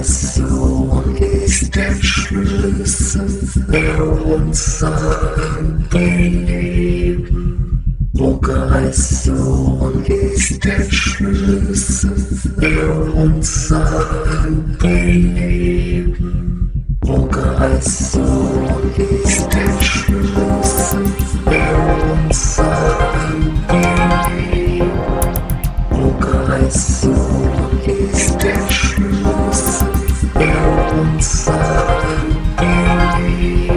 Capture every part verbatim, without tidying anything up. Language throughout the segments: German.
Progression ist der Schlüssel für unser Leben. Progression ist der Schlüssel für unser Leben. Progression ist der Schlüssel für unser Leben. Progression ist der Schlüssel für unser Leben.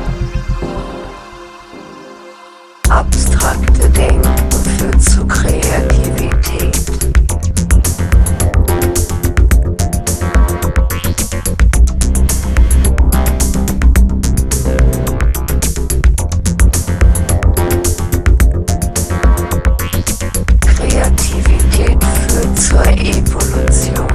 Abstrakte Denken führt zu Kreativität. Kreativität führt zur Evolution.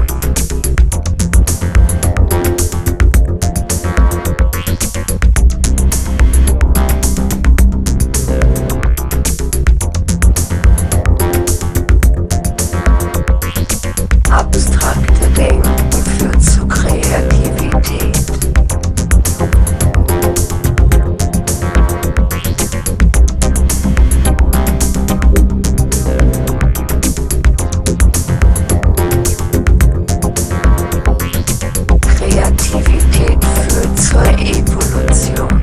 Abstrakte Denken führt zu Kreativität. Kreativität führt zur Evolution.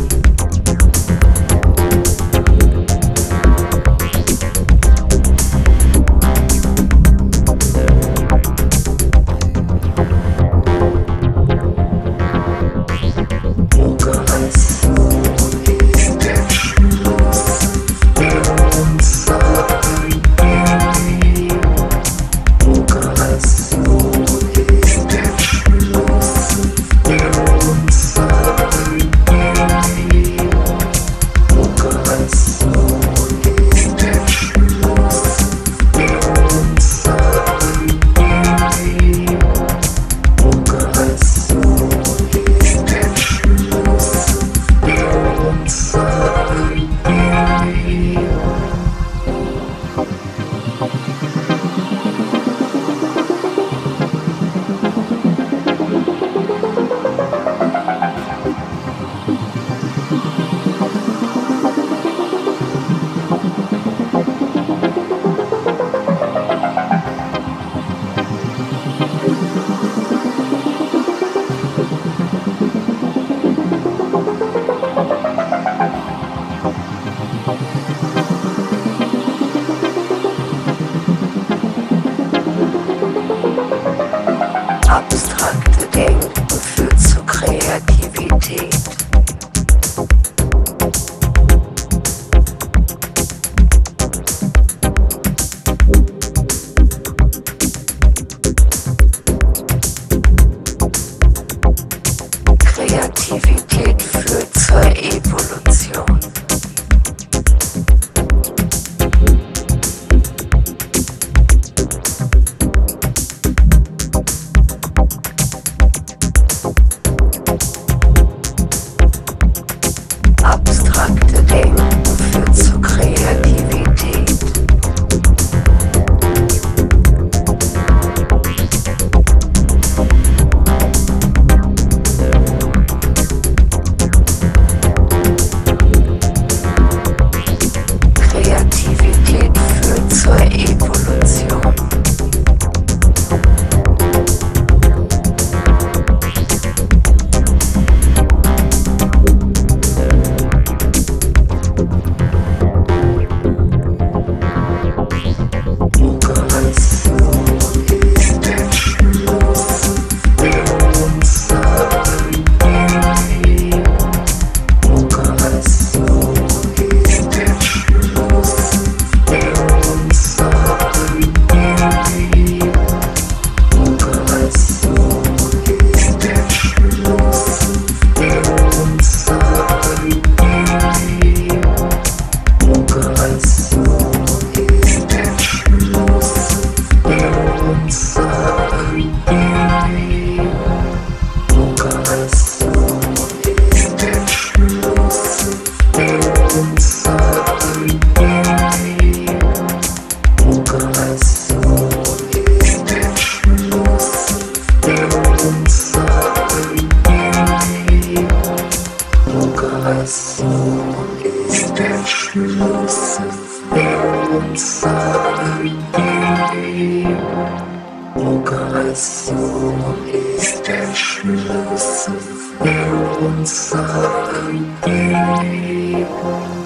Progression ist der Schlüssel für unser Leben. Progression ist der Schlüssel für unser Leben. Progression ist der Schlüssel für unser Leben. Progression ist der Schlüssel für unser Leben. Abstrakte Denken führt zu Kreativität. Kreativität führt zur Evolution. Abstrakte Denken führt zu Kreativität. Schlüssel für unser Leben. Progression ist der Schlüssel für unser Leben.